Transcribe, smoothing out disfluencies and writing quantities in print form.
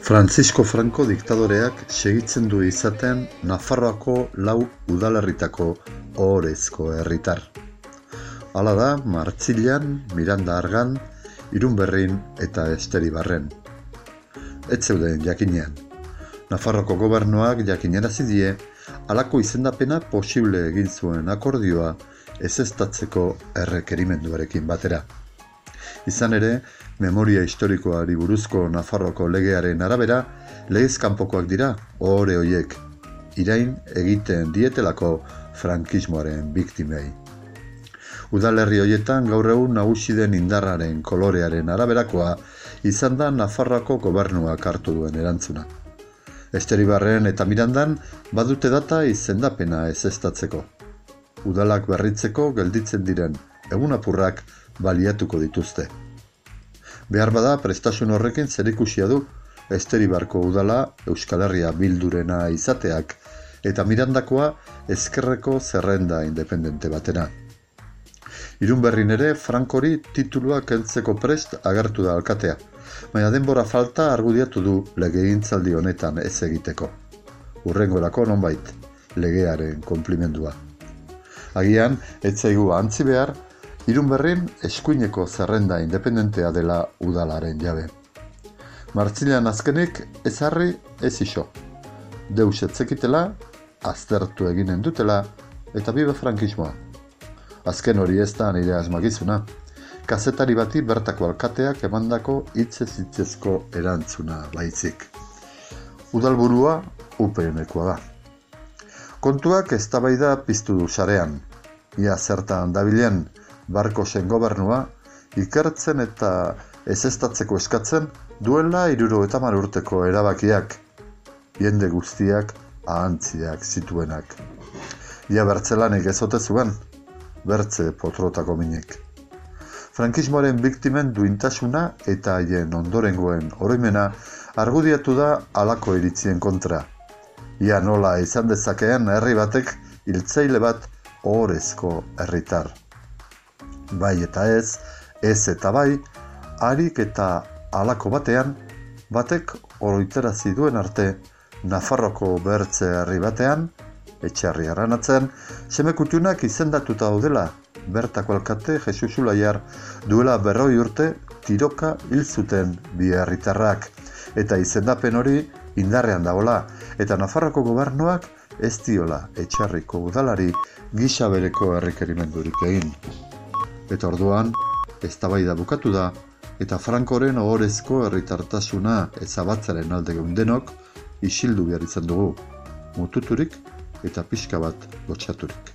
Francisco Franco diktadoreak segitzen du izaten Nafarroako 4 udalerritako ohorezko herritar. Hala da Martzilan, Miranda Argan, Irunberrin eta Esteribarren. Ez zeuden jakinean. Nafarroko gobernuak jakinarazi die halako izendapena posible egin zuen akordioa ezeztatzeko errekerimenduarekin batera. Izan ere, memoria historikoari buruzko Nafarroko legearen arabera, legez kanpokoak dira ohore horiek, irain egiten dietelako frankismoaren biktimei. Udalerri horietan gaur egun nagusi den indarraren kolorearen araberakoa izan da Nafarroako gobernuak hartu duen erantzuna. Esteribarren eta Mirandan badute data izendapena ezeztatzeko. Udalak berritzeko gelditzen diren egun apurrak baliatuko dituzte. Behar bada prestasun horrekin zerikusia du Esteribarko udala Euskal Herria Bildurena izateak eta Mirandakoa ezkerreko zerrenda independente batena. Irunberrin ere Frankori titulua kentzeko prest agertu da alkatea, baina denbora falta argudiatu du legegintzaldi honetan ez egiteko. Hurrengorako nonbait, legearen konplimendua. Agian, ez zaigu antzi behar, Irunberrin eskuineko zerrenda independentea dela udalaren jabe. Martzilan azkenik ez harri ez iso. Deus etzekitela, aztertu eginen dutela eta bibe frankismoa. Azken hori ez da nire asmakizuna. Kazetari bati bertako alkateak emandako hitzez-hitzezko erantzuna baizik. Udalburua UPN-ekoa da. Kontuak eztabaida piztu du sarean. Ia zertan dabilen Barkosen gobernua ikertzen eta ezeztatzeko eskatzen duela 70 urteko erabakiak, jende guztiak ahantziak zituenak. Ia bertzelanik ez ote zuen, bertze potrotako minek. Frankismoaren biktimen duintasuna eta haien ondorengoen oroimena argudiatu da halako iritzien kontra. Ia nola izan dezakeen herri batek hiltzaile bat ohorezko herritar. Bai eta ez eta bai, harik eta halako batean, batek oroitarazi duen arte Nafarroko bertze herri batean, etxarri arranatzen, semekutxunak izendatuta daudela, bertako alkate Jesus Ulaiar duela 40 urte tiroka hil zuten bi herritarrak, eta izendapen hori indarrean dagoela, eta Nafarroko gobernuak ez diola etxarriko udalari gisa bereko errekerimendurik egin. Eta orduan, eztabaida bukatu da, eta Frankoren ohorezko herritartasuna ezabatzaren alde geundenok isildu behar izan dugu, mututurik eta pixka bat lotxaturik.